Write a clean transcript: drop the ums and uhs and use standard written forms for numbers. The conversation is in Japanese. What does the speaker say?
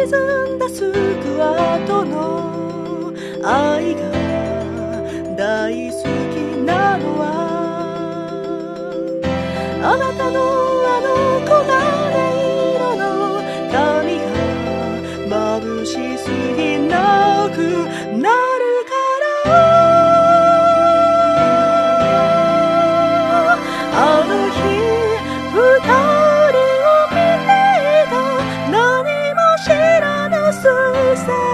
沈んだスクワットの愛が大好きなのはあなたのあの黄金色の髪が眩しすぎなくなるからあの日二人を見ていた何も知らぬ彗星